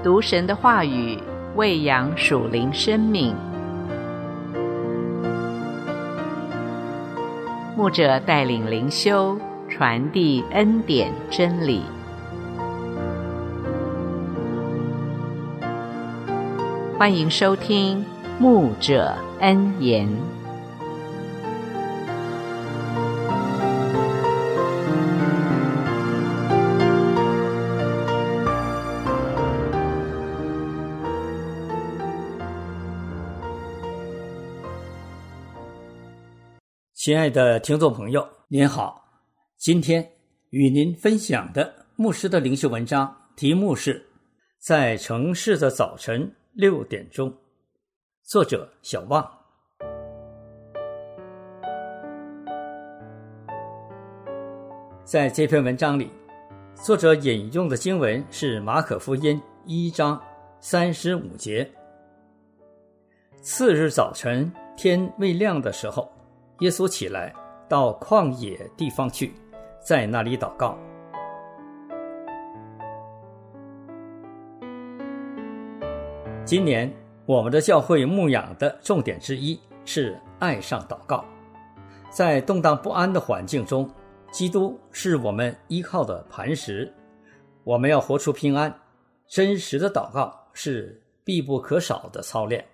读神的话语，喂养属灵生命。牧者带领灵修，传递恩典真理。欢迎收听牧者恩言。 亲爱的听众朋友，您好，今天与您分享的牧师的灵修文章题目是在城市的早晨6点钟，作者小望。在这篇文章里，作者引用的经文是马可福音1章35节。次日早晨，天未亮的时候，耶稣起来到旷野地方去，在那里祷告。今年我们的教会牧养的重点之一是爱上祷告。在动荡不安的环境中，基督是我们依靠的磐石。我们要活出平安，真实的祷告是必不可少的操练。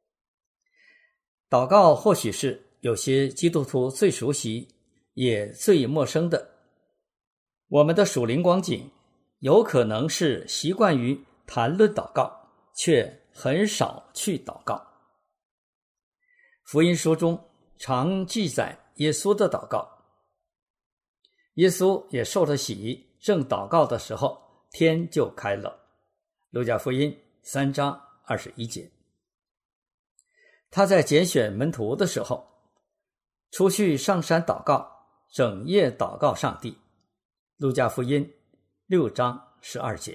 祷告或许是有些基督徒最熟悉也最陌生的。我们的属灵光景有可能是习惯于谈论祷告，却很少去祷告。福音书中常记载耶稣的祷告。耶稣也受了洗，正祷告的时候，天就开了。路加福音3章21节。他在拣选门徒的时候，出去上山祷告，整夜祷告上帝。路加福音6章12节。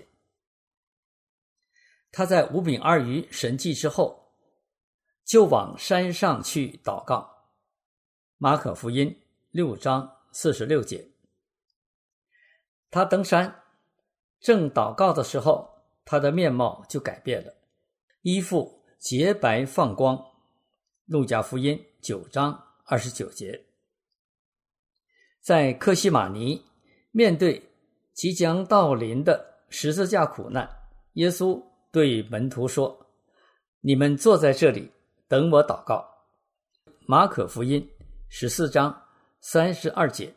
他在5饼2鱼神迹之后，就往山上去祷告。马可福音6章46节。他登山，正祷告的时候，他的面貌就改变了，衣服洁白放光。路加福音9章29节。在客西马尼，面对即将到临的十字架苦难，耶稣对门徒说：你们坐在这里，等我祷告。马可福音14章32节。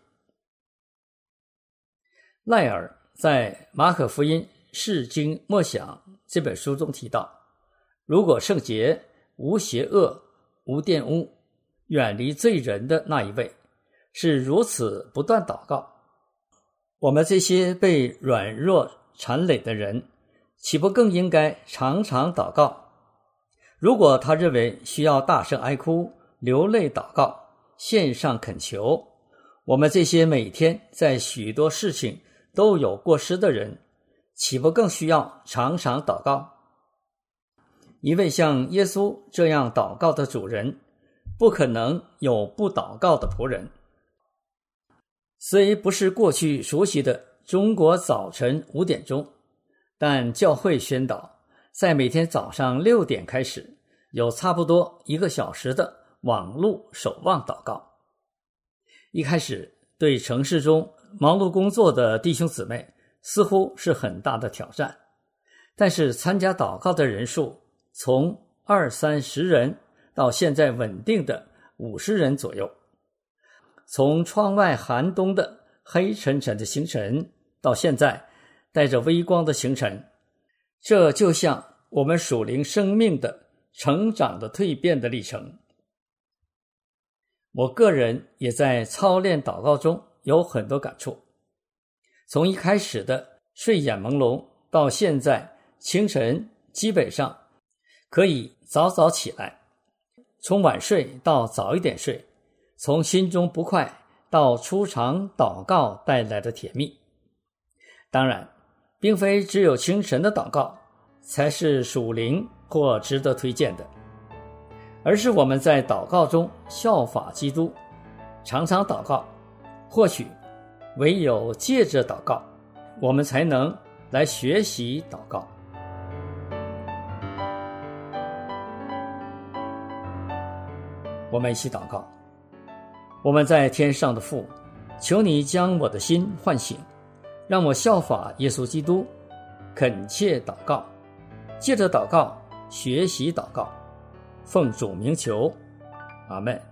赖尔在马可福音释经默想这本书中提到，如果圣洁、无邪恶、无玷污、远离罪人的那一位是如此不断祷告，我们这些被软弱缠累的人，岂不更应该常常祷告？如果他认为需要大声哀哭、流泪祷告、献上恳求，我们这些每天在许多事情都有过失的人，岂不更需要常常祷告？一位像耶稣这样祷告的主人，不可能有不祷告的仆人。虽不是过去熟悉的中国早晨5点钟，但教会宣导，在每天早上6点开始，有差不多1个小时的网络守望祷告。一开始，对城市中忙碌工作的弟兄姊妹似乎是很大的挑战，但是参加祷告的人数从20-30人到现在稳定的50人左右。从窗外寒冬的黑沉沉的星辰到现在带着微光的星辰，这就像我们属灵生命的成长的蜕变的历程。我个人也在操练祷告中有很多感触。从一开始的睡眼朦胧到现在清晨基本上可以早早起来，从晚睡到早一点睡，从心中不快到出场祷告带来的甜蜜。当然，并非只有清晨的祷告才是属灵或值得推荐的，而是我们在祷告中效法基督，常常祷告。或许唯有借着祷告，我们才能来学习祷告。 我们一起祷告。我们在天上的父，求你将我的心唤醒，让我效法耶稣基督，恳切祷告，借着祷告学习祷告，奉主名求，阿们。